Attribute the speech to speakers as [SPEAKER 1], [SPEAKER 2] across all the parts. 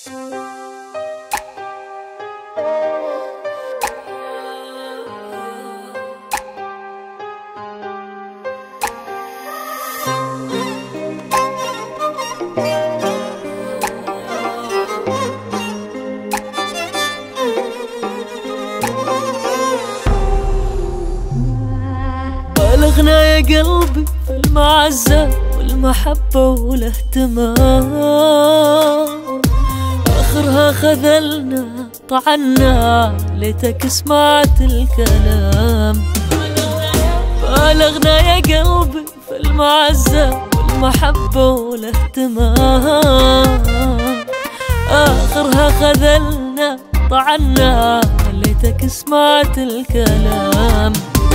[SPEAKER 1] بلغنا يا قلبي في المعزة والمحبة والاهتمام، آخرها خذلنا طعنا ليتك سمعت الكلام. بلغنا يا قلبي في المعزة والمحبة والاهتمام، آخرها خذلنا طعنا ليتك سمعت الكلام.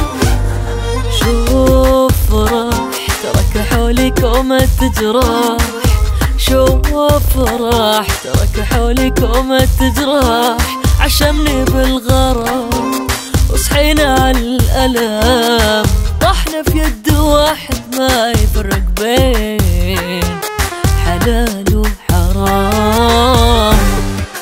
[SPEAKER 1] شوف راح ترك حولك وما تجرح، شوف راح ترك حولك وما تجرح، عشمني بالغرام وصحينا على الألم، طحنا في يد واحد ما يفرق بين حلال وحرام.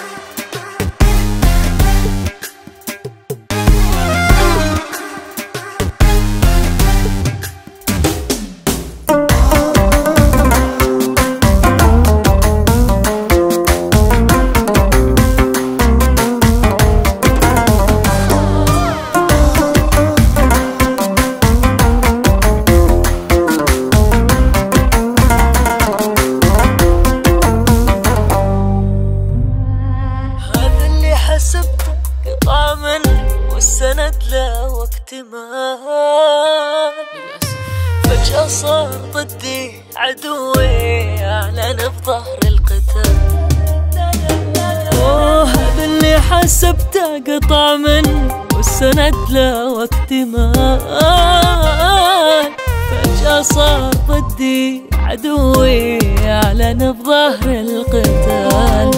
[SPEAKER 1] حسبته قطعة مني والسند له واكتمال، فجأة صار ضدي عدوي أعلن بظهر القتال. هذا اللي حسبته قطعة مني والسند له واكتمال، فجأة صار ضدي عدوي أعلن بظهر القتال.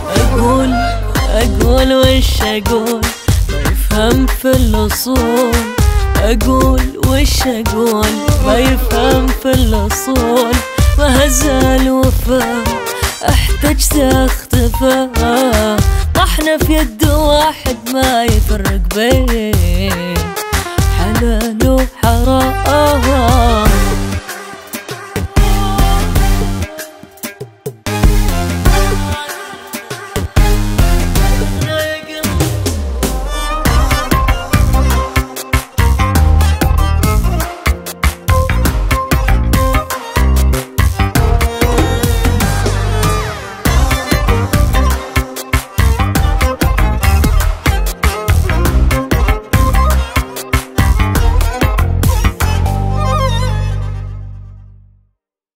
[SPEAKER 1] أقول وش أقول ما يفهم في الأصول، أقول وش أقول ما يفهم في الأصول، ما هزال وفا احتجت اختفى، طحنا في يد واحد ما يفرق بين حلال وحرام.